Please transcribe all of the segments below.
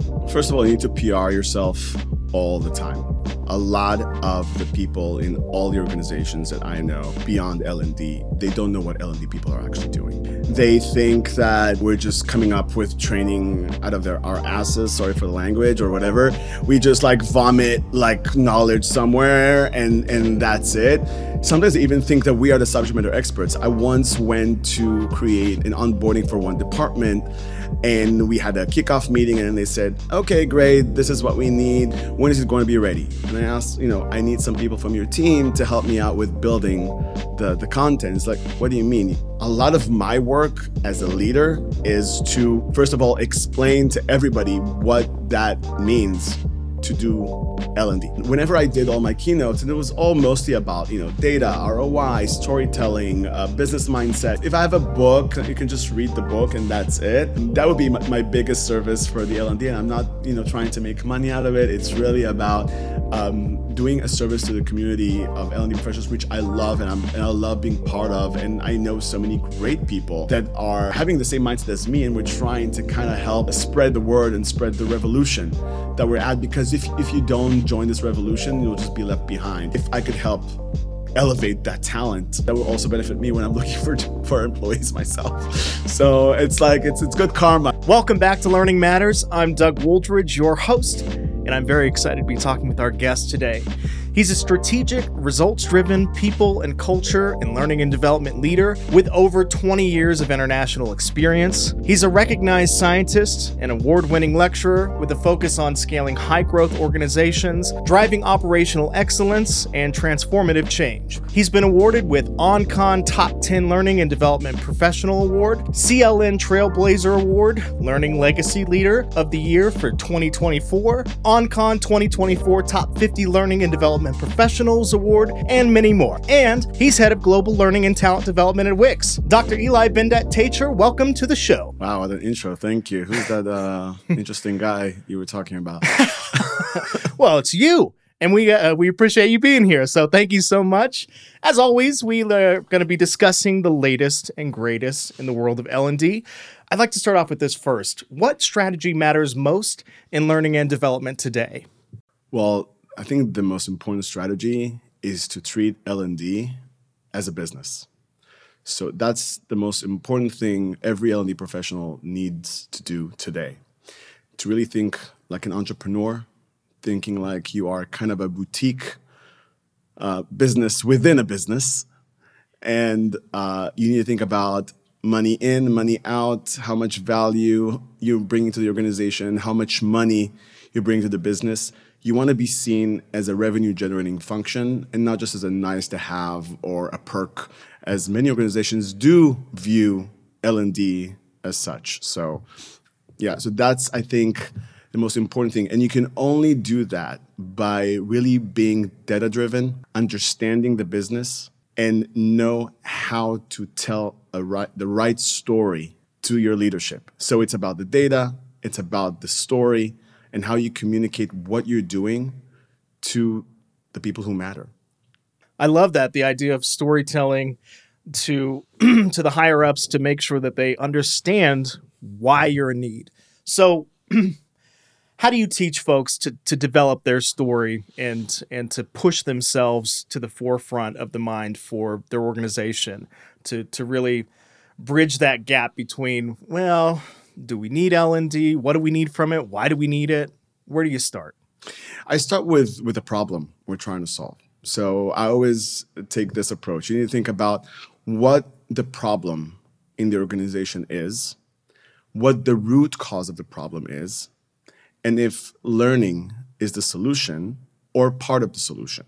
First of all, you need to PR yourself all the time. A lot of the people in all the organizations that I know beyond L&D, they don't know what L&D people are actually doing. They think that we're just coming up with training out of our asses, sorry for the language or whatever. We just vomit knowledge somewhere and that's it. Sometimes they even think that we are the subject matter experts. I once went to create an onboarding for one department and we had a kickoff meeting and they said, okay, great, this is what we need. When is it going to be ready? And I asked, I need some people from your team to help me out with building the content. It's like, what do you mean? A lot of my work as a leader is to, first of all, explain to everybody what that means to do L&D. Whenever I did all my keynotes, and it was all mostly about, data, ROI, storytelling, business mindset. If I have a book, you can just read the book and that's it. That would be my biggest service for the L&D. And I'm not, trying to make money out of it. It's really about doing a service to the community of L&D professionals, which I love and I love being part of. And I know so many great people that are having the same mindset as me, and we're trying to kind of help spread the word and spread the revolution that we're at. Because if you don't join this revolution, you'll just be left behind. If I could help elevate that talent, that will also benefit me when I'm looking for employees myself. So it's good karma. Welcome back to Learning Matters. I'm Doug Wooldridge, your host, and I'm very excited to be talking with our guest today. He's a strategic, results-driven people and culture and learning and development leader with over 20 years of international experience. He's a recognized scientist and award-winning lecturer with a focus on scaling high-growth organizations, driving operational excellence, and transformative change. He's been awarded with OnCon Top 10 Learning and Development Professional Award, CLN Trailblazer Award, Learning Legacy Leader of the Year for 2024, OnCon 2024 Top 50 Learning and Development Professionals Award, and many more. And he's head of global learning and talent development at Wix. Dr. Eli Bendat-Teacher, welcome to the show. Wow, what an intro. Thank you. Who's that interesting guy you were talking about? Well, it's you. And we appreciate you being here. So thank you so much. As always, we are going to be discussing the latest and greatest in the world of L&D. I'd like to start off with this first. What strategy matters most in learning and development today? Well, I think the most important strategy is to treat L&D as a business. So that's the most important thing every L&D professional needs to do today. To really think like an entrepreneur, thinking like you are kind of a boutique business within a business. And you need to think about money in, money out, how much value you're bringing to the organization, how much money you bring to the business. You want to be seen as a revenue-generating function and not just as a nice-to-have or a perk, as many organizations do view L&D as such. So that's, I think, the most important thing. And you can only do that by really being data-driven, understanding the business, and know how to tell the right story to your leadership. So it's about the data, it's about the story, and how you communicate what you're doing to the people who matter. I love that, the idea of storytelling to to the higher ups to make sure that they understand why you're in need. So how do you teach folks to develop their story and to push themselves to the forefront of the mind for their organization to really bridge that gap between, well, do we need L&D? What do we need from it? Why do we need it? Where do you start? I start with a problem we're trying to solve. So I always take this approach. You need to think about what the problem in the organization is, what the root cause of the problem is, and if learning is the solution or part of the solution.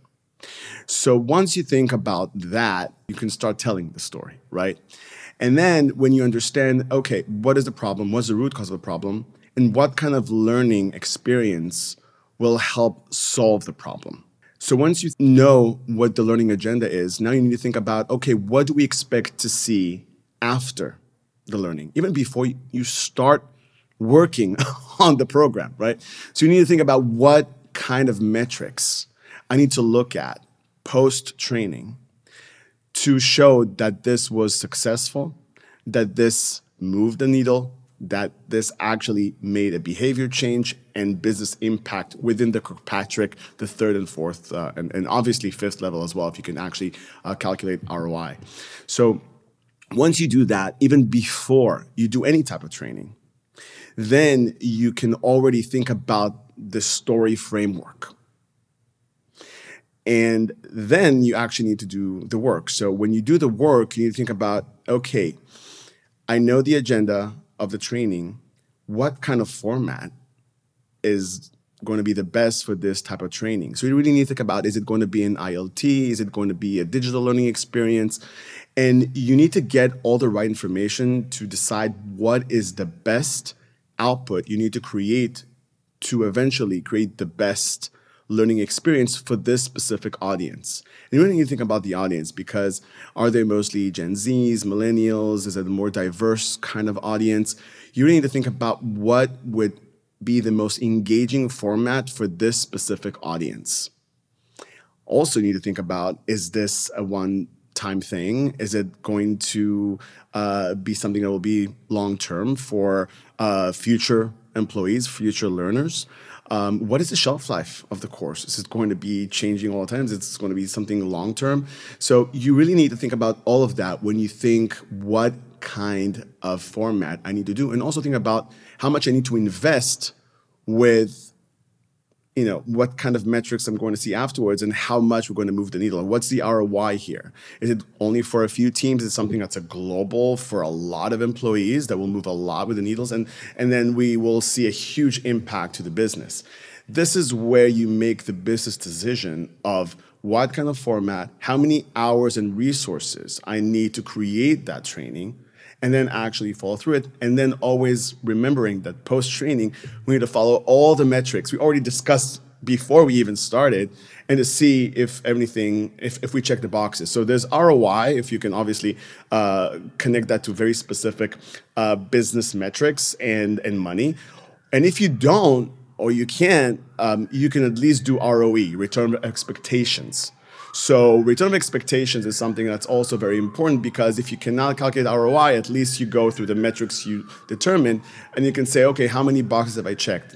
So once you think about that, you can start telling the story, right? And then when you understand, okay, what is the problem? What's the root cause of the problem? And what kind of learning experience will help solve the problem? So once you know what the learning agenda is, now you need to think about, okay, what do we expect to see after the learning? Even before you start working on the program, right? So you need to think about what kind of metrics I need to look at post-training to show that this was successful, that this moved the needle, that this actually made a behavior change and business impact within the Kirkpatrick, the third and fourth, and obviously fifth level as well, if you can actually calculate ROI. So once you do that, even before you do any type of training, then you can already think about the story framework. And then you actually need to do the work. So when you do the work, you need to think about, okay, I know the agenda of the training. What kind of format is going to be the best for this type of training? So you really need to think about, is it going to be an ILT? Is it going to be a digital learning experience? And you need to get all the right information to decide what is the best output you need to create to eventually create the best learning experience for this specific audience. And you really need to think about the audience, because are they mostly Gen Zs, millennials? Is it a more diverse kind of audience? You really need to think about what would be the most engaging format for this specific audience. Also, you need to think about, is this a one-time thing? Is it going to be something that will be long-term for future employees, future learners? What is the shelf life of the course? Is it going to be changing all the time? Is it going to be something long-term? So you really need to think about all of that when you think what kind of format I need to do, and also think about how much I need to invest with, what kind of metrics I'm going to see afterwards and how much we're going to move the needle. And what's the ROI here? Is it only for a few teams? Is it something that's a global for a lot of employees that will move a lot with the needles? And then we will see a huge impact to the business. This is where you make the business decision of what kind of format, how many hours and resources I need to create that training, and then actually follow through it. And then always remembering that post-training, we need to follow all the metrics we already discussed before we even started, and to see if everything, if we check the boxes. So there's ROI, if you can obviously connect that to very specific business metrics and money. And if you don't, or you can't, you can at least do ROE, return on expectations. So return on expectations is something that's also very important, because if you cannot calculate ROI, at least you go through the metrics you determine, and you can say, okay, how many boxes have I checked?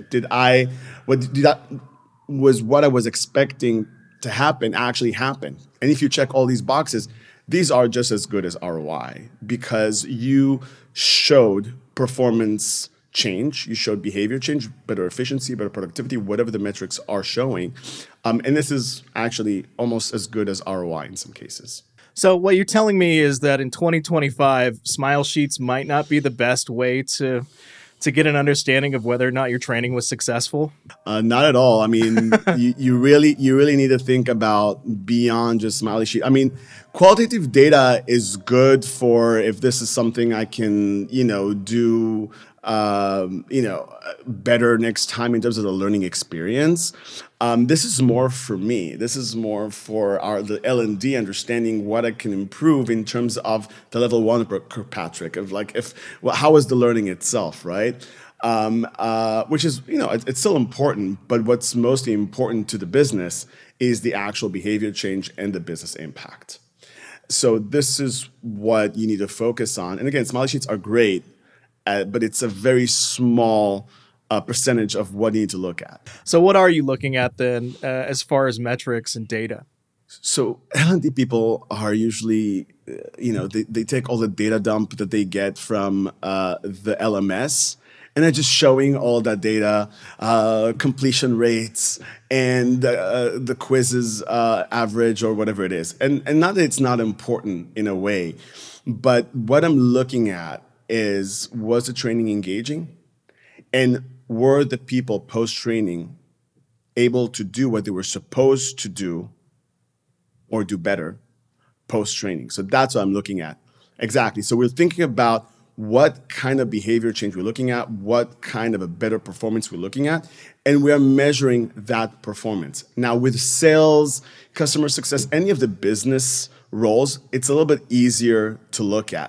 Was what I was expecting to happen actually happen? And if you check all these boxes, these are just as good as ROI, because you showed performance change, you showed behavior change, better efficiency, better productivity, whatever the metrics are showing. And this is actually almost as good as ROI in some cases. So what you're telling me is that in 2025, Smile Sheets might not be the best way to get an understanding of whether or not your training was successful? Not at all. I mean, you really need to think about beyond just Smiley Sheet. I mean, qualitative data is good for if this is something I can, do better next time in terms of the learning experience. This is more for me. This is more for the L&D understanding what I can improve in terms of the level 1 Kirkpatrick of how is the learning itself, right? Which is, it's still important, but what's mostly important to the business is the actual behavior change and the business impact. So this is what you need to focus on. And again, Smiley Sheets are great, but it's a very small percentage of what you need to look at. So what are you looking at then as far as metrics and data? So L&D people are usually, they take all the data dump that they get from the LMS, and they're just showing all that data, completion rates, and the quizzes average or whatever it is. And not that it's not important in a way, but what I'm looking at is, was the training engaging? And were the people post-training able to do what they were supposed to do or do better post-training? So that's what I'm looking at. Exactly. So we're thinking about what kind of behavior change we're looking at, what kind of a better performance we're looking at, and we're measuring that performance. Now, with sales, customer success, any of the business roles, it's a little bit easier to look at.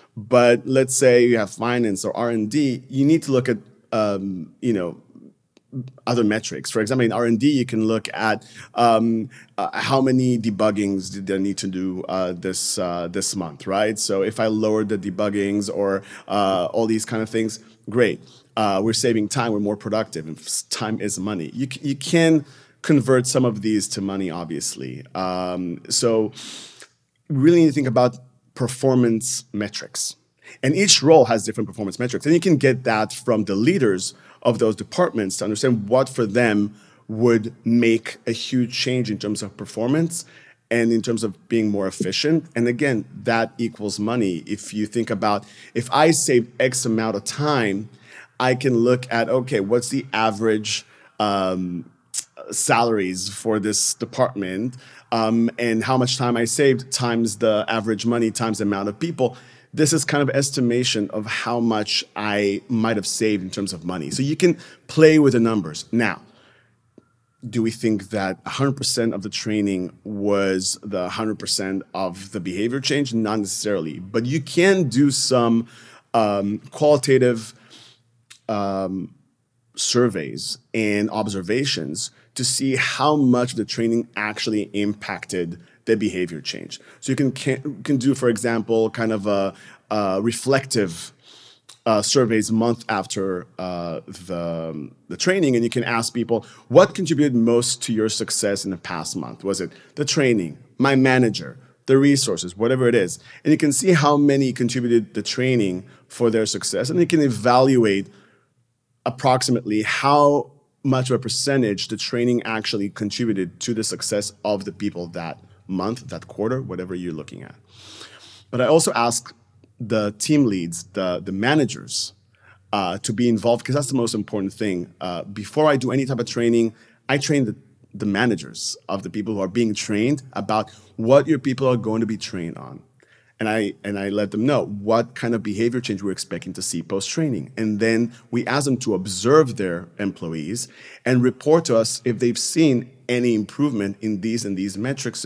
But let's say you have finance or R&D, you need to look at, other metrics. For example, in R&D, you can look at how many debuggings did they need to do this month, right? So if I lowered the debuggings or all these kind of things, great. We're saving time. We're more productive. And time is money. You can convert some of these to money, obviously. So really need to think about performance metrics. And each role has different performance metrics. And you can get that from the leaders of those departments to understand what for them would make a huge change in terms of performance and in terms of being more efficient. And again, that equals money. If you think about, if I save X amount of time, I can look at, okay, what's the average salaries for this department and how much time I saved times the average money times the amount of people. This is kind of estimation of how much I might have saved in terms of money. So you can play with the numbers. Now, do we think that 100% of the training was the 100% of the behavior change? Not necessarily, but you can do some qualitative surveys and observations to see how much the training actually impacted the behavior change. So you can do, for example, kind of a reflective surveys month after the training, and you can ask people, what contributed most to your success in the past month? Was it the training, my manager, the resources, whatever it is? And you can see how many contributed the training for their success, and you can evaluate approximately how much of a percentage the training actually contributed to the success of the people that month, that quarter, whatever you're looking at. But I also ask the team leads, the managers, to be involved, because that's the most important thing. Before I do any type of training, I train the managers of the people who are being trained about what your people are going to be trained on. And I let them know what kind of behavior change we're expecting to see post-training. And then we ask them to observe their employees and report to us if they've seen any improvement in these and these metrics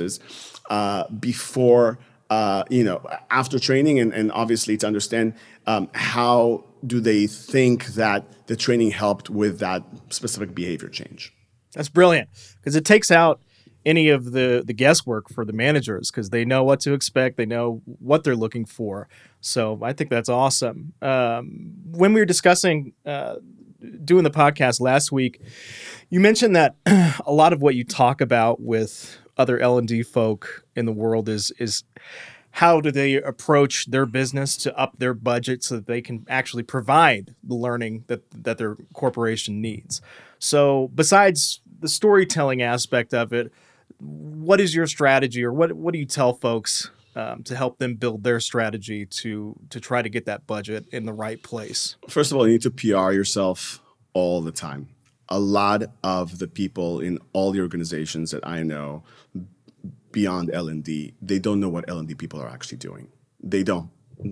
before, after training, and obviously to understand how do they think that the training helped with that specific behavior change. That's brilliant, because it takes out any of the guesswork for the managers, because they know what to expect, they know what they're looking for. So I think that's awesome. When we were discussing doing the podcast last week, you mentioned that a lot of what you talk about with other L&D folk in the world is how do they approach their business to up their budget so that they can actually provide the learning that their corporation needs. So besides the storytelling aspect of it, what is your strategy, or what do you tell folks to help them build their strategy to try to get that budget in the right place? First of all, you need to PR yourself all the time. A lot of the people in all the organizations that I know beyond L&D, they don't know what L&D people are actually doing. They don't.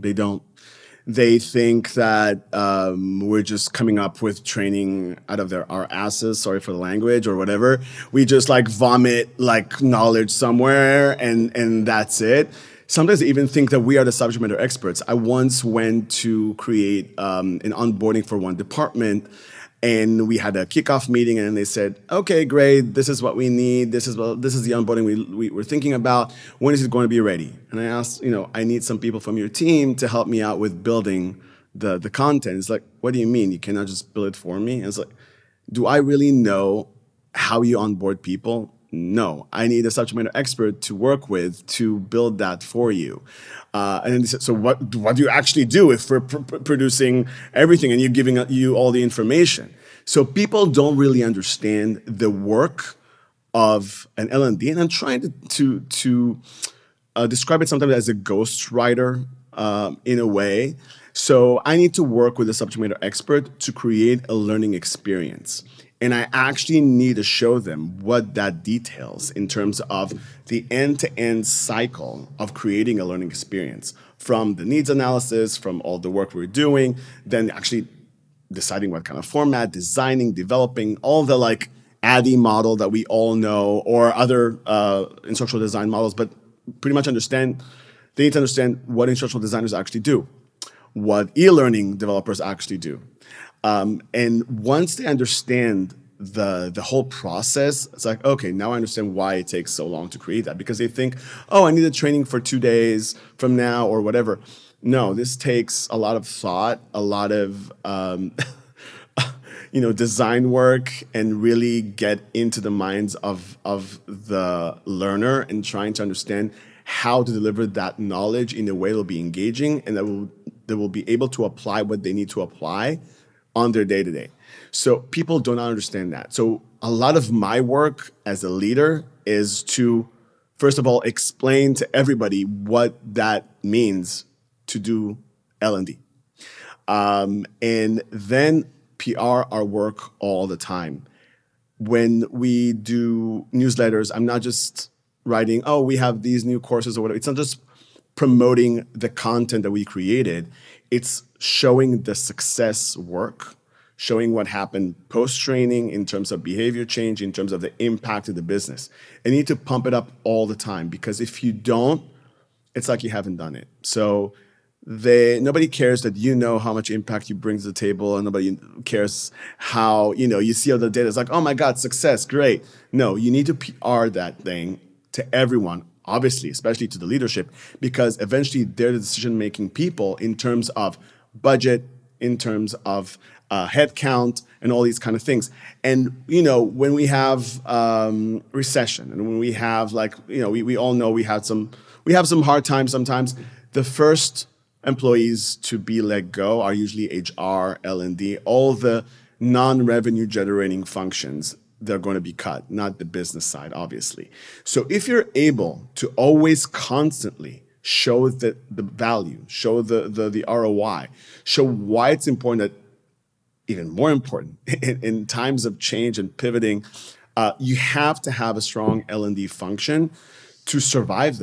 They think that we're just coming up with training out of our asses, sorry for the language, or whatever. We just vomit knowledge somewhere and that's it. Sometimes they even think that we are the subject matter experts. I once went to create an onboarding for one department, and we had a kickoff meeting, and they said, okay, great, this is what we need. This is the onboarding we were thinking about. When is it going to be ready? And I asked, I need some people from your team to help me out with building the content. It's like, what do you mean? You cannot just build it for me? And it's like, do I really know how you onboard people? No, I need a subject matter expert to work with to build that for you. And then they said, so what do you actually do if we're producing everything and you're giving you all the information? So people don't really understand the work of an L&D, and I'm trying to describe it sometimes as a ghostwriter in a way. So I need to work with a subject matter expert to create a learning experience. And I actually need to show them what that details in terms of the end-to-end cycle of creating a learning experience, from the needs analysis, from all the work we're doing, then actually deciding what kind of format, designing, developing, all the ADDIE model that we all know, or other instructional design models, but pretty much they need to understand what instructional designers actually do, what e-learning developers actually do. And once they understand the whole process, it's like, okay, now I understand why it takes so long to create that, because they think, oh, I need a training for 2 days from now or whatever. No, this takes a lot of thought, a lot of design work, and really get into the minds of the learner and trying to understand how to deliver that knowledge in a way that will be engaging and that will be able to apply what they need to apply on their day to day. So people do not understand that. So a lot of my work as a leader is to, first of all, explain to everybody what that means to do L&D. And then PR our work all the time. When we do newsletters, I'm not just writing, oh, we have these new courses or whatever. It's not just promoting the content that we created. It's showing the success work, showing what happened post-training in terms of behavior change, in terms of the impact of the business. And you need to pump it up all the time, because if you don't, it's like you haven't done it. So nobody cares that you know how much impact you bring to the table, and nobody cares how, you see all the data. It's like, oh my God, success, great. No, you need to PR that thing to everyone, obviously, especially to the leadership, because eventually they're the decision-making people in terms of budget, in terms of headcount, and all these kind of things. And, when we have recession, and when we have we all know we have some hard times sometimes, the first employees to be let go are usually HR, L&D, all the non-revenue generating functions. They're going to be cut, not the business side, obviously. So if you're able to always constantly show the value, show the ROI, show why it's important, that even more important in times of change and pivoting, you have to have a strong L&D function to survive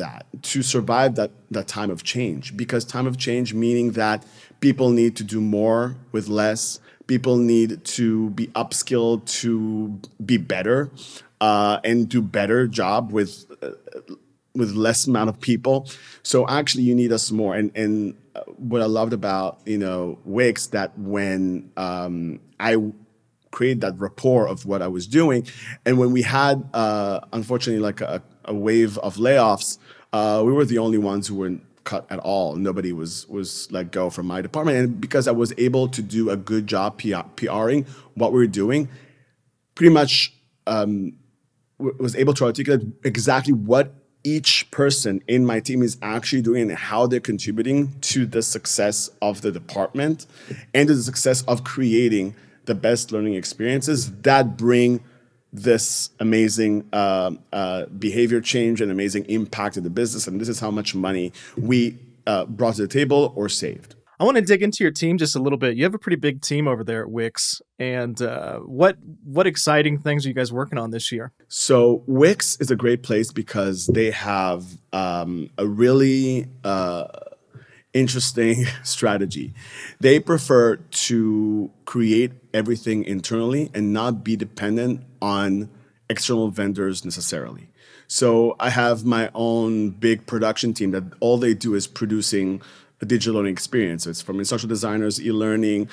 that time of change. Because time of change, meaning that people need to do more with less, people need to be upskilled to be better, and do better job with less amount of people. So actually, you need us more. And what I loved about Wix, that when I created that rapport of what I was doing, and when we had unfortunately like a wave of layoffs, we were the only ones who weren't cut at all. Nobody was let go from my department, and because I was able to do a good job PRing what we were doing, pretty much was able to articulate exactly what each person in my team is actually doing and how they're contributing to the success of the department and to the success of creating the best learning experiences that bring this amazing behavior change and amazing impact to the business. And this is how much money we brought to the table or saved. I want to dig into your team just a little bit. You have a pretty big team over there at Wix. And what exciting things are you guys working on this year? So Wix is a great place because they have a really interesting strategy. They prefer to create everything internally and not be dependent on external vendors necessarily. So I have my own big production team that all they do is producing a digital learning experience. So it's from instructional designers, e-learning,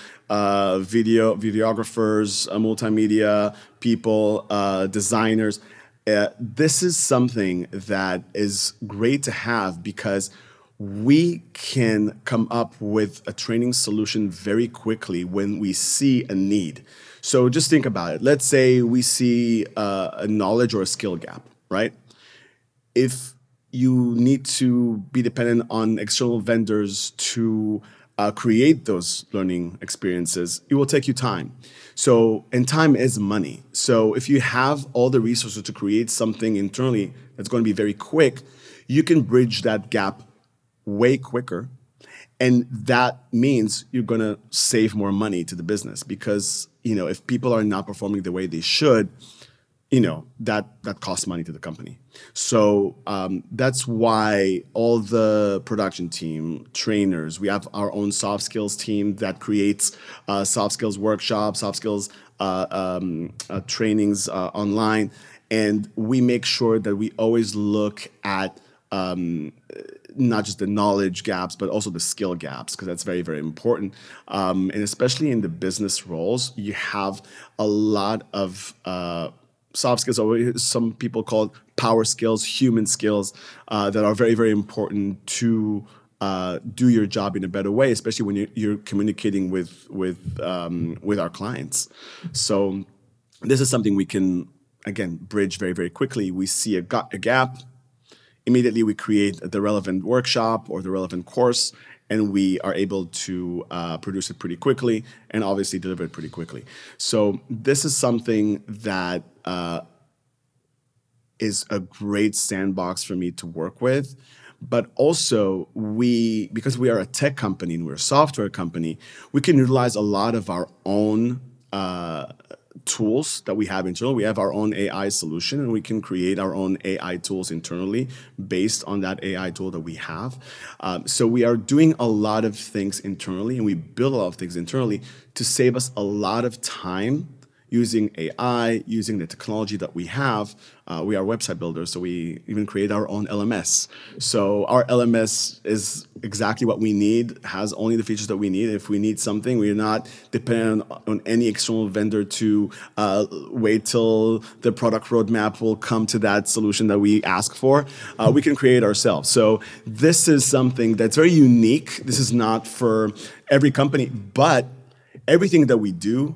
videographers, multimedia people, designers. This is something that is great to have because we can come up with a training solution very quickly when we see a need. So just think about it. Let's say we see a knowledge or a skill gap, right? If you need to be dependent on external vendors to create those learning experiences, it will take you time. So, and time is money. So if you have all the resources to create something internally that's going to be very quick, you can bridge that gap way quicker. And that means you're going to save more money to the business because, if people are not performing the way they should, that costs money to the company. So that's why all the production team, trainers, we have our own soft skills team that creates soft skills workshops, soft skills trainings online. And we make sure that we always look at not just the knowledge gaps, but also the skill gaps, because that's very, very important. And especially in the business roles, you have a lot of soft skills, or some people call it power skills, human skills, that are very, very important to do your job in a better way, especially when you're communicating with our clients. So this is something we can, again, bridge very, very quickly. We see a gap. Immediately, we create the relevant workshop or the relevant course, and we are able to produce it pretty quickly and obviously deliver it pretty quickly. So this is something that is a great sandbox for me to work with. But also, because we are a tech company and we're a software company, we can utilize a lot of our own tools that we have internally. We have our own AI solution, and we can create our own AI tools internally based on that AI tool that we have. So we are doing a lot of things internally, and we build a lot of things internally to save us a lot of time using AI, using the technology that we have. We are website builders, so we even create our own LMS. So our LMS is exactly what we need, has only the features that we need. If we need something, we're not dependent on any external vendor to wait till the product roadmap will come to that solution that we ask for. We can create ourselves. So this is something that's very unique. This is not for every company, but everything that we do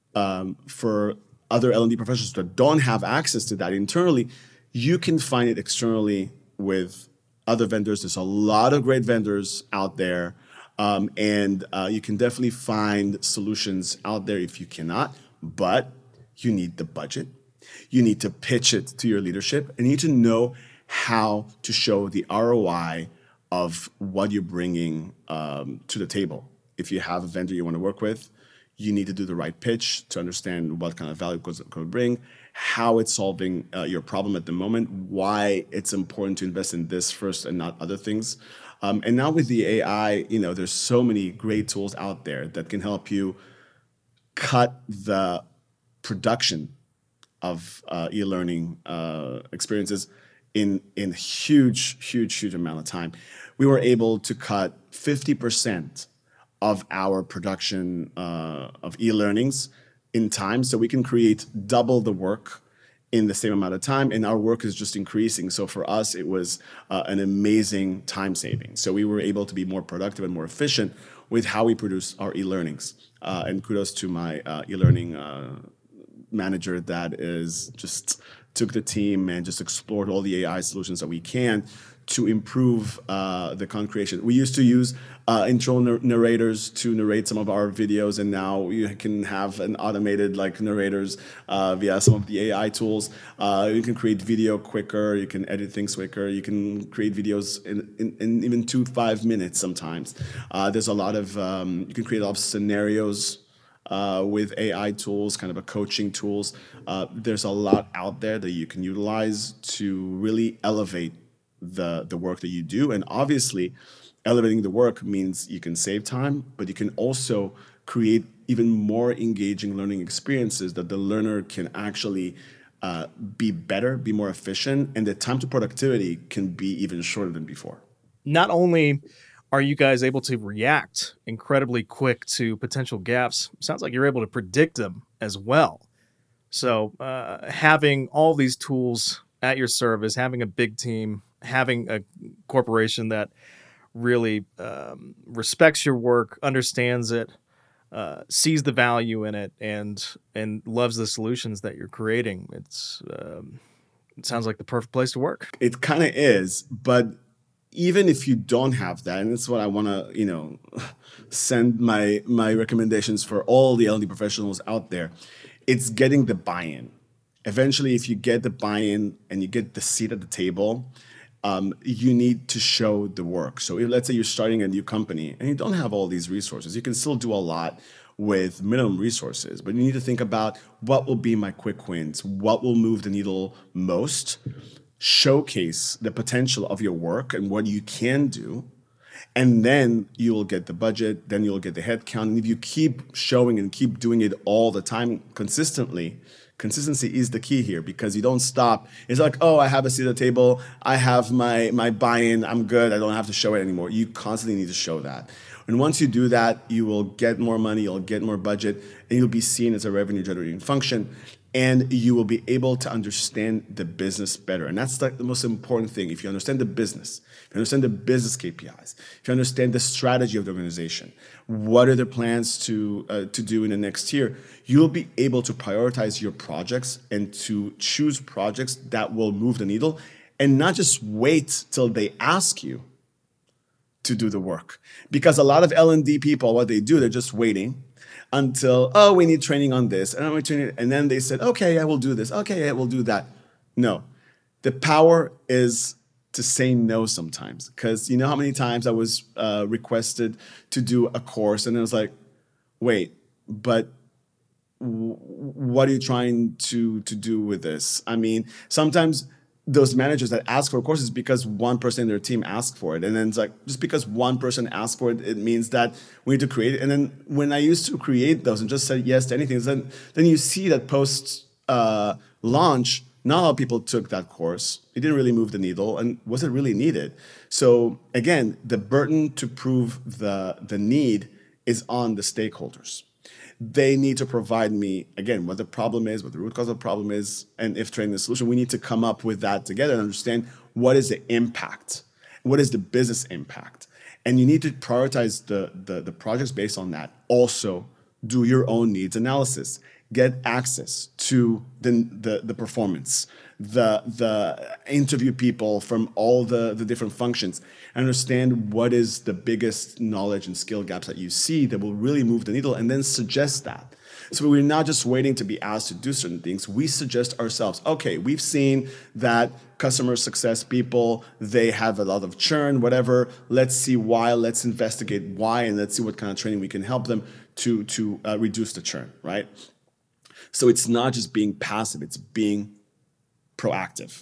for other L&D professionals that don't have access to that internally, you can find it externally with other vendors. There's a lot of great vendors out there, and you can definitely find solutions out there if you cannot, but you need the budget. You need to pitch it to your leadership, and you need to know how to show the ROI of what you're bringing to the table. If you have a vendor you want to work with, you need to do the right pitch to understand what kind of value it could bring, how it's solving your problem at the moment, why it's important to invest in this first and not other things. And now with the AI, there's so many great tools out there that can help you cut the production of e-learning experiences in huge amount of time. We were able to cut 50% of our production of e-learnings in time, so we can create double the work in the same amount of time, and our work is just increasing. So for us, it was an amazing time saving. So we were able to be more productive and more efficient with how we produce our e-learnings. And kudos to my e-learning manager that is just took the team and just explored all the AI solutions that we can to improve the content creation. We used to use internal narrators to narrate some of our videos, and now you can have an automated narrators via some of the AI tools. You can create video quicker, you can edit things quicker, you can create videos in even 2 to 5 minutes sometimes. There's a lot of, you can create a lot of scenarios with AI tools, kind of a coaching tools. There's a lot out there that you can utilize to really elevate the work that you do. And obviously, elevating the work means you can save time, but you can also create even more engaging learning experiences that the learner can actually be better, be more efficient, and the time to productivity can be even shorter than before. Not only are you guys able to react incredibly quick to potential gaps, sounds like you're able to predict them as well. So having all these tools at your service, having a big team, having a corporation that really respects your work, understands it, sees the value in it, and loves the solutions that you're creating. It sounds like the perfect place to work. It kind of is, but even if you don't have that, and that's what I want to, send my recommendations for all the L&D professionals out there, it's getting the buy-in. Eventually, if you get the buy-in and you get the seat at the table, you need to show the work. So let's say you're starting a new company and you don't have all these resources. You can still do a lot with minimum resources, but you need to think about what will be my quick wins, what will move the needle most, showcase the potential of your work and what you can do, and then you will get the budget, then you'll get the headcount. And if you keep showing and keep doing it all the time consistently, Consistency is the key here because you don't stop. It's like, oh, I have a seat at the table. I have my buy-in. I'm good. I don't have to show it anymore. You constantly need to show that. And once you do that, you will get more money, you'll get more budget, and you'll be seen as a revenue generating function. And you will be able to understand the business better. And that's like the most important thing. If you understand the business, if you understand the business KPIs, if you understand the strategy of the organization, what are the plans to do in the next year, you'll be able to prioritize your projects and to choose projects that will move the needle and not just wait till they ask you to do the work. Because a lot of L&D people, what they do, they're just waiting until, oh, we need training on this. And then they said, okay, I will do this. Okay, I will do that. No. The power is to say no sometimes. Because you know how many times I was requested to do a course and it was like, wait, but what are you trying to do with this? I mean, sometimes those managers that ask for courses because one person in their team asked for it. And then it's like, just because one person asked for it, it means that we need to create it. And then when I used to create those and just said yes to anything, then you see that post launch, not a lot of people took that course. It didn't really move the needle. And was it really needed? So again, the burden to prove the need is on the stakeholders. They need to provide me, again, what the problem is, what the root cause of the problem is, and if training the solution, we need to come up with that together and understand what is the impact, what is the business impact. And you need to prioritize the projects based on that. Also, do your own needs analysis. Get access to the performance, the interview people from all the different functions, understand what is the biggest knowledge and skill gaps that you see that will really move the needle, and then suggest that. So we're not just waiting to be asked to do certain things. We suggest ourselves, okay, we've seen that customer success people, they have a lot of churn, whatever. Let's see why, let's investigate why, and let's see what kind of training we can help them to reduce the churn, right? So it's not just being passive, it's being proactive.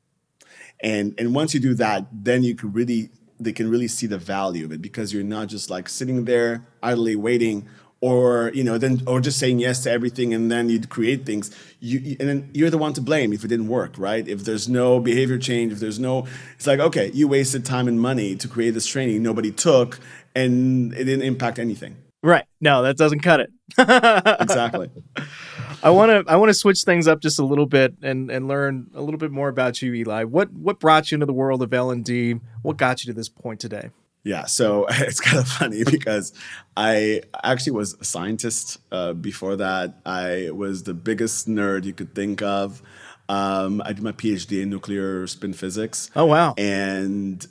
And once you do that, then they can really see the value of it, because you're not just like sitting there idly waiting, or just saying yes to everything, and then you'd create things. And then you're the one to blame if it didn't work, right? If there's no behavior change, it's like, okay, you wasted time and money to create this training nobody took, and it didn't impact anything. Right. No, that doesn't cut it. Exactly. I want to switch things up just a little bit and learn a little bit more about you, Eli. What brought you into the world of L&D? What got you to this point today? Yeah, so it's kind of funny because I actually was a scientist before that. I was the biggest nerd you could think of. I did my PhD in nuclear spin physics. Oh, wow. And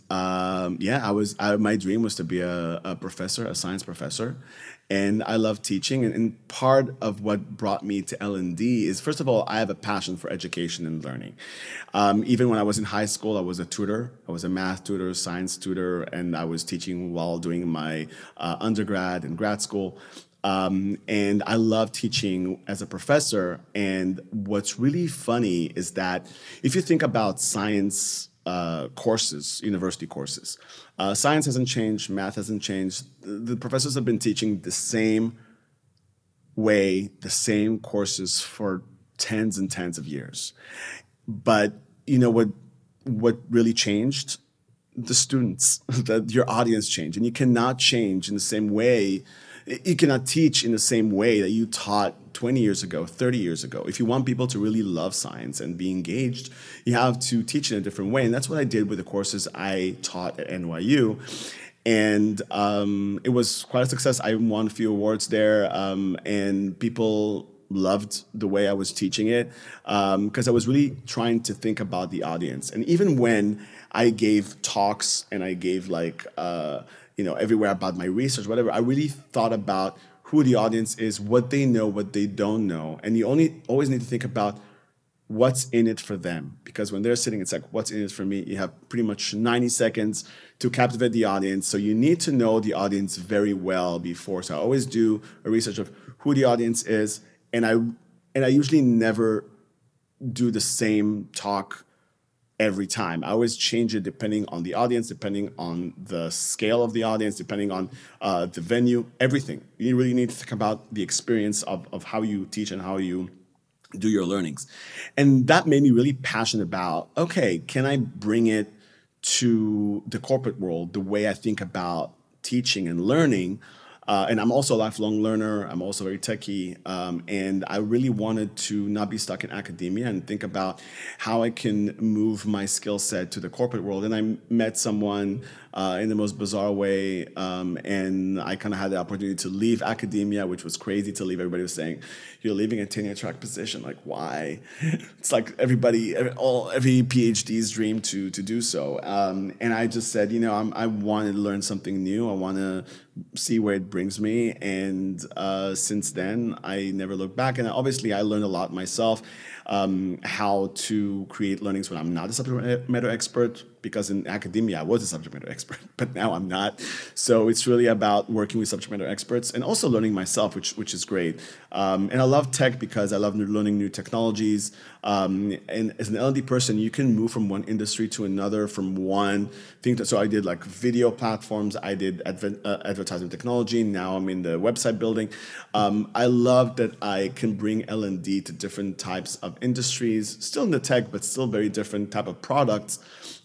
my dream was to be a professor, a science professor. And I love teaching. And part of what brought me to L&D is, first of all, I have a passion for education and learning. Even when I was in high school, I was a tutor. I was a math tutor, science tutor, and I was teaching while doing my undergrad and grad school. And I love teaching as a professor. And what's really funny is that if you think about science courses, university courses, science hasn't changed, math hasn't changed. The professors have been teaching the same way, the same courses for tens and tens of years. But you know what really changed? The students, your audience changed. And you cannot change in the same way. You cannot teach in the same way that you taught 20 years ago, 30 years ago. If you want people to really love science and be engaged, you have to teach in a different way. And that's what I did with the courses I taught at NYU. And it was quite a success. I won a few awards there, and people loved the way I was teaching it, because I was really trying to think about the audience. And even when I gave talks and I gave everywhere about my research, whatever, I really thought about who the audience is, what they know, what they don't know. And you always need to think about what's in it for them. Because when they're sitting, it's like, what's in it for me? You have pretty much 90 seconds to captivate the audience. So you need to know the audience very well before. So I always do a research of who the audience is. And I usually never do the same talk every time. I always change it depending on the audience, depending on the scale of the audience, depending on the venue, everything. You really need to think about the experience of how you teach and how you do your learnings. And that made me really passionate about, okay, can I bring it to the corporate world, the way I think about teaching and learning? And I'm also a lifelong learner. I'm also very techie. And I really wanted to not be stuck in academia and think about how I can move my skill set to the corporate world. And I met someone in the most bizarre way. And I kind of had the opportunity to leave academia, which was crazy to leave. Everybody was saying, you're leaving a tenure track position. Like, why? It's like every PhD's dream to do so. And I just said, I wanted to learn something new. I want to see where it brings me. And since then, I never looked back. And obviously, I learned a lot myself, how to create learnings when I'm not a subject matter expert, because in academia, I was a subject matter expert, but now I'm not. So it's really about working with subject matter experts and also learning myself, which is great. And I love tech because I love learning new technologies. And as an L&D person, you can move from one industry to another, from one thing. So I did like video platforms. I did advertising technology. Now I'm in the website building. I love that I can bring L&D to different types of industries, still in the tech, but still very different type of products.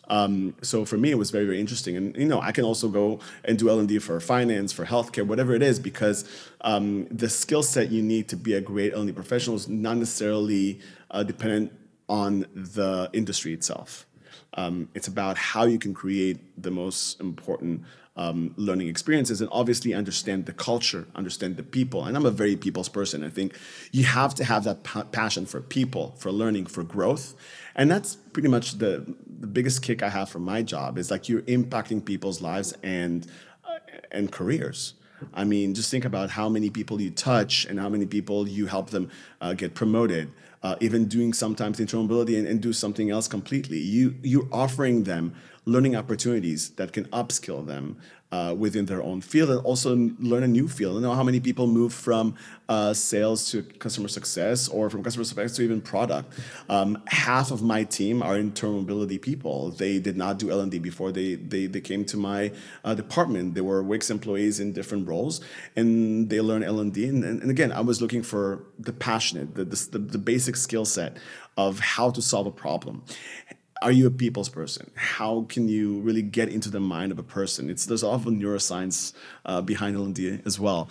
So for me, it was very, very interesting. And, I can also go and do L&D for finance, for healthcare, whatever it is, because the skill set you need to be a great L&D professional is not necessarily dependent on the industry itself. It's about how you can create the most important learning experiences, and obviously understand the culture, understand the people. And I'm a very people's person. I think you have to have that passion for people, for learning, for growth. And that's pretty much the biggest kick I have from my job, is like you're impacting people's lives and careers. I mean, just think about how many people you touch and how many people you help them get promoted, even doing sometimes internal mobility and do something else completely. You're offering them learning opportunities that can upskill them within their own field, and also learn a new field. I know how many people move from sales to customer success, or from customer success to even product. Half of my team are internal mobility people. They did not do L&D before they came to my department. They were Wix employees in different roles, and they learned L&D. And again, I was looking for the passionate, the basic skill set of how to solve a problem. Are you a people's person? How can you really get into the mind of a person? There's a lot of neuroscience behind L&D as well,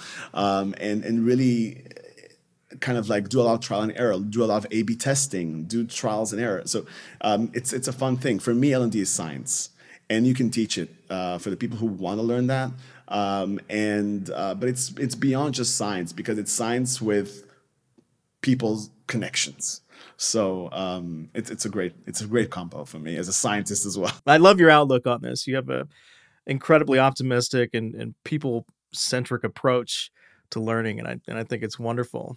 and really kind of like do a lot of trial and error, do a lot of A/B testing, do trials and error. So it's a fun thing. For me, L&D is science, and you can teach it for the people who want to learn that. But it's beyond just science, because it's science with people's connections. So it's a great combo for me as a scientist as well. I love your outlook on this. You have a incredibly optimistic and people centric approach to learning, and I think it's wonderful.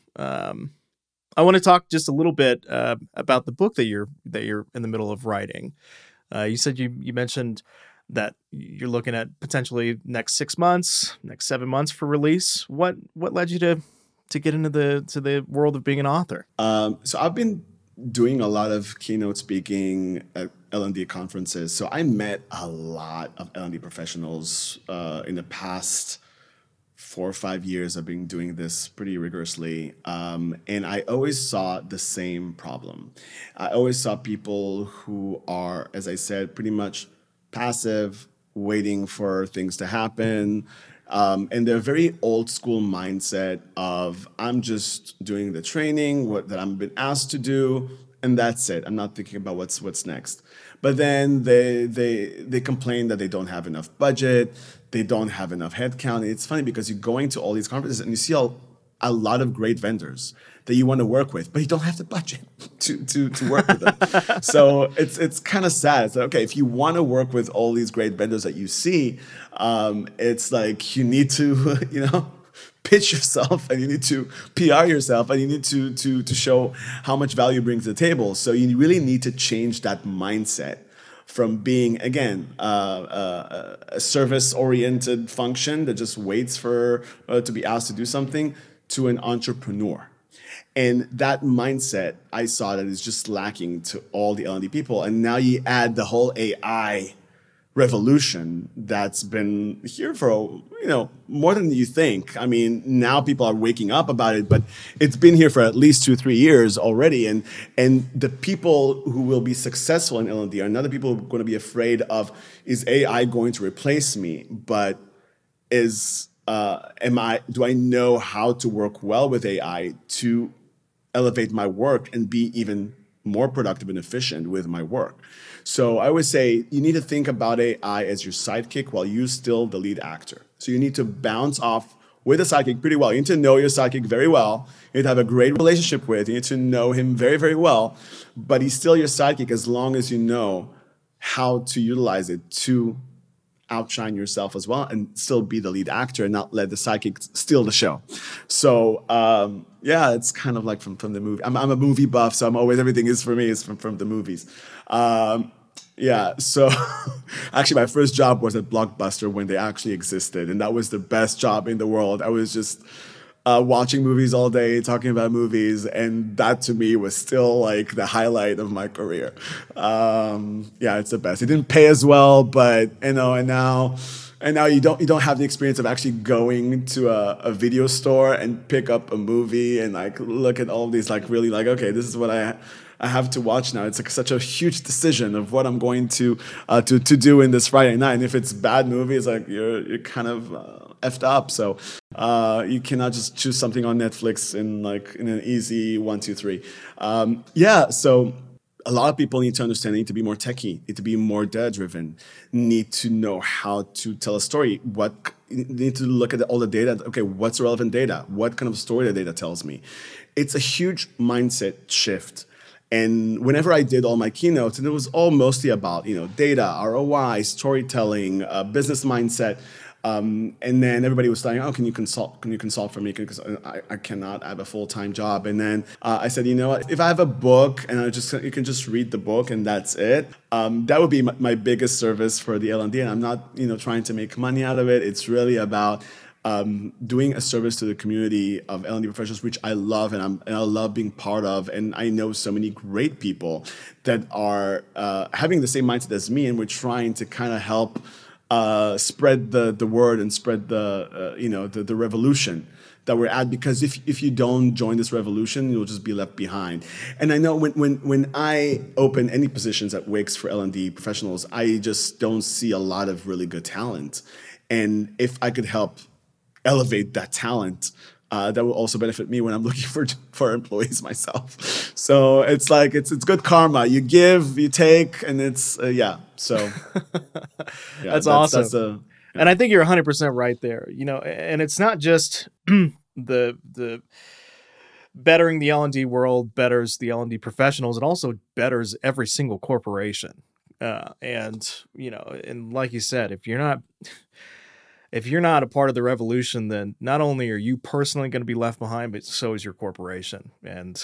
I want to talk just a little bit about the book that you're in the middle of writing. You said you mentioned that you're looking at potentially next 6 months, next 7 months for release. What led you to get into the world of being an author? So I've been doing a lot of keynote speaking at L&D conferences. So I met a lot of L&D professionals in the past 4 or 5 years. I've been doing this pretty rigorously. And I always saw the same problem. I always saw people who are, as I said, pretty much passive, waiting for things to happen. And they're very old school mindset of, I'm just doing the training that I'm been asked to do, and that's it. I'm not thinking about what's next. But then they complain that they don't have enough budget, they don't have enough headcount. And it's funny because you're going to all these conferences and you see a lot of great vendors that you want to work with, but you don't have the budget to work with them. So it's kind of sad. It's like, okay, if you want to work with all these great vendors that you see, it's like you need to, pitch yourself, and you need to PR yourself, and you need to show how much value you bring to the table. So you really need to change that mindset from being, again, a service-oriented function that just waits for to be asked to do something, to an entrepreneur. And that mindset, I saw that is just lacking to all the L&D people. And now you add the whole AI revolution that's been here for more than you think. I mean, now people are waking up about it, but it's been here for at least 2-3 years already. And the people who will be successful in L&D are not the people who are going to be afraid of, is AI going to replace me? But do I know how to work well with AI to elevate my work and be even more productive and efficient with my work? So I would say you need to think about AI as your sidekick while you're still the lead actor. So you need to bounce off with a sidekick pretty well. You need to know your sidekick very well. You need to have a great relationship with. You need to know him very, very well. But he's still your sidekick as long as you know how to utilize it to outshine yourself as well and still be the lead actor and not let the sidekick steal the show. So it's kind of like from the movie. I'm a movie buff, so everything is for me is from the movies. So actually my first job was at Blockbuster when they actually existed, and that was the best job in the world. I was just watching movies all day, talking about movies, and that to me was still like the highlight of my career. It's the best. It didn't pay as well, but and now you don't have the experience of actually going to a video store and pick up a movie and like look at all these like really like, okay, this is what I have to watch now. It's like such a huge decision of what I'm going to do in this Friday night. And if it's bad movie, it's like you're kind of effed up. So you cannot just choose something on Netflix in an easy 1, 2, 3. So a lot of people need to understand, need to be more techie, need to be more data-driven, need to know how to tell a story. Need to look at all the data. Okay, what's relevant data? What kind of story the data tells me? It's a huge mindset shift. And whenever I did all my keynotes, and it was all mostly about data, ROI, storytelling, business mindset, and then everybody was saying, "Oh, can you consult for me?" Because I cannot. I have a full-time job. And then I said, you know what? If I have a book and you can just read the book and that's it, that would be my biggest service for the L&D. And I'm not trying to make money out of it. It's really about doing a service to the community of L&D professionals, which I love and I love being part of. And I know so many great people that are having the same mindset as me, and we're trying to kind of help spread the word and spread the revolution that we're at. Because if you don't join this revolution, you'll just be left behind. And I know when I open any positions at Wix for L&D professionals, I just don't see a lot of really good talent. And if I could help elevate that talent, that will also benefit me when I'm looking for employees myself. So it's like it's good karma. You give, you take, and it's So that's awesome. And I think you're 100% right there. And it's not just the bettering the L&D world betters the L&D professionals. It also betters every single corporation. And like you said, if you're not a part of the revolution, then not only are you personally going to be left behind, but so is your corporation. And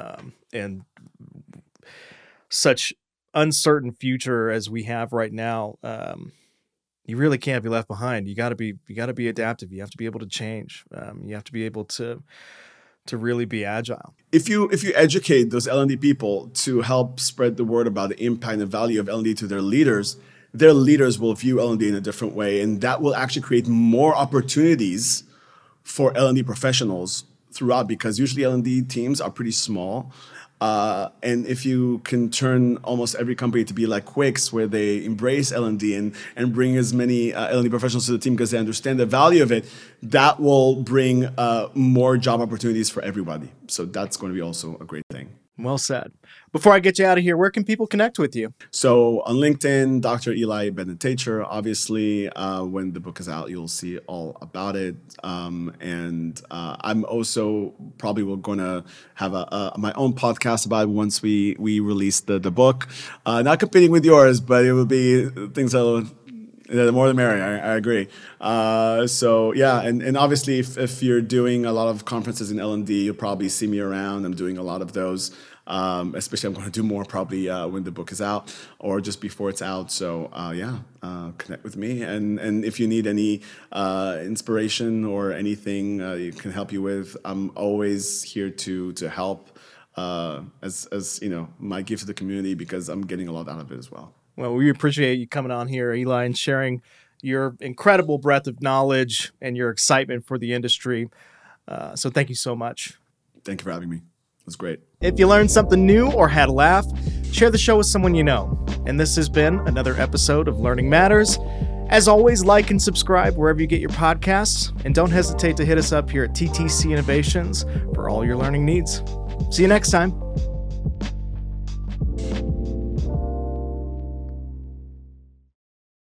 such uncertain future as we have right now, you really can't be left behind. You got to be adaptive. You have to be able to change. You have to be able to really be agile. If you educate those L&D people to help spread the word about the impact and the value of L&D to their leaders will view L&D in a different way, and that will actually create more opportunities for L&D professionals throughout, because usually L&D teams are pretty small. And if you can turn almost every company to be like Wix, where they embrace L&D and bring as many L&D professionals to the team because they understand the value of it, that will bring more job opportunities for everybody. So that's going to be also a great thing. Well said. Before I get you out of here, where can people connect with you? So on LinkedIn, Dr. Eli Bennett-Tacher. Obviously, when the book is out, you'll see all about it. And I'm also probably going to have my own podcast about it once we release the book. Not competing with yours, but it will be things that the more the merrier. I agree. And obviously, if you're doing a lot of conferences in L&D, you'll probably see me around. I'm doing a lot of those. Especially, I'm going to do more probably when the book is out or just before it's out. So connect with me. And if you need any inspiration or anything you can help you with, I'm always here to help as my gift to the community, because I'm getting a lot out of it as well. Well, we appreciate you coming on here, Eli, and sharing your incredible breadth of knowledge and your excitement for the industry. So thank you so much. Thank you for having me. It was great. If you learned something new or had a laugh, share the show with someone you know. And this has been another episode of Learning Matters. As always, like and subscribe wherever you get your podcasts. And don't hesitate to hit us up here at TTC Innovations for all your learning needs. See you next time.